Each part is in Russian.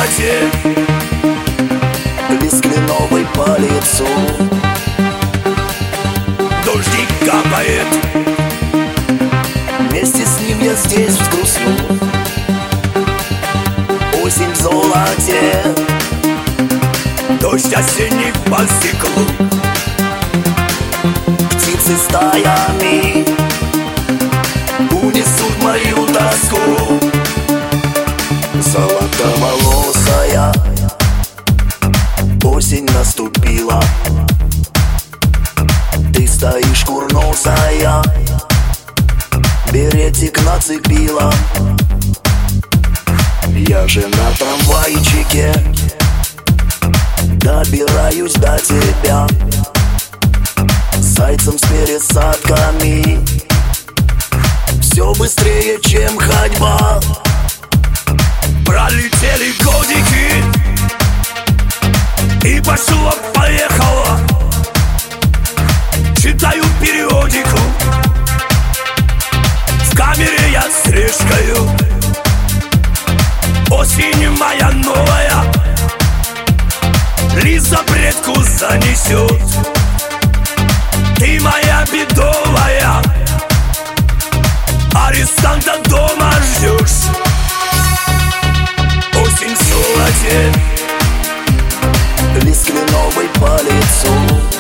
золоте, лист кленовый по лицу. дождик капает, Вместе с ним я здесь взгрустну. Осень в золоте, дождь осенний по стеклу. птицы стаями унесут мою тоску. Золотоволосая осень наступила. Ты стоишь курносая, беретик нацепила. Я же на трамвайчике добираюсь до тебя. Зайцем с пересадками, все быстрее, чем ходьба. Пролетели годики, и пошло-поехало. Читаю периодику, в камере я с решкою. Осень моя новая, лист запретку занесет. Ты моя бедовая, арестанта дома ждешь. Осень в золоте, лист кленовый по лицу.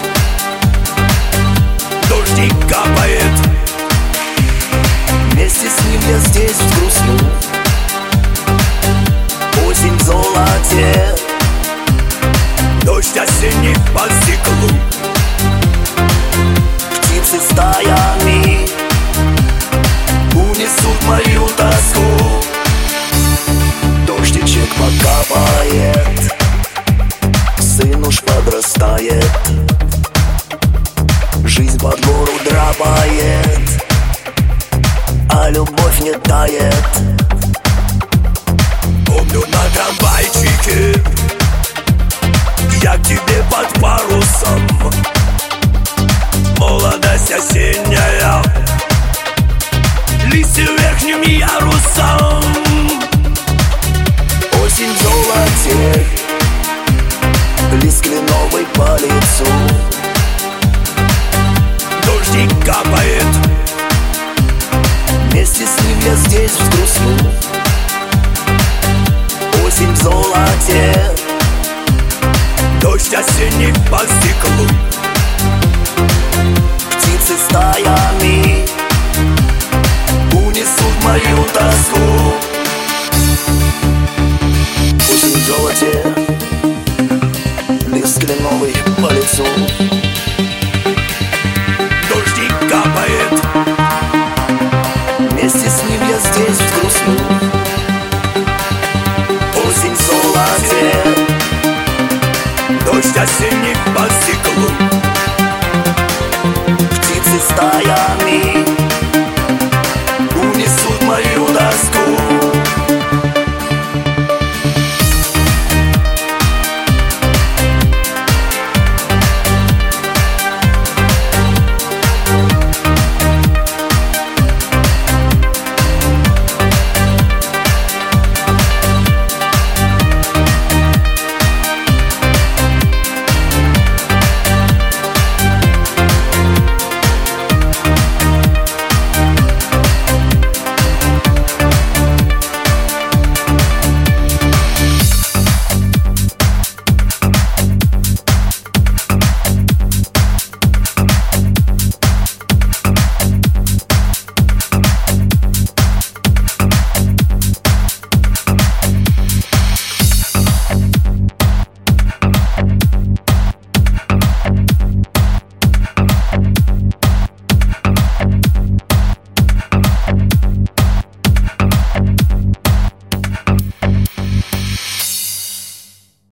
дождик капает, Вместе с ним я здесь взгрустну. Осень в золоте, дождь осенний по стеклу. птицы стаями унесут мою тоску. Дождичек покапает, сын уж подрастает. Жизнь под гору драпает, а любовь не тает. Помню на трамвайчике я к тебе под парусом. Молодость осенняя, листья верхним ярусом. Осень в золоте, лист кленовый по лицу. Дождик капает, Вместе с ним я здесь взгрустну. Осень в золоте, дождь осенний по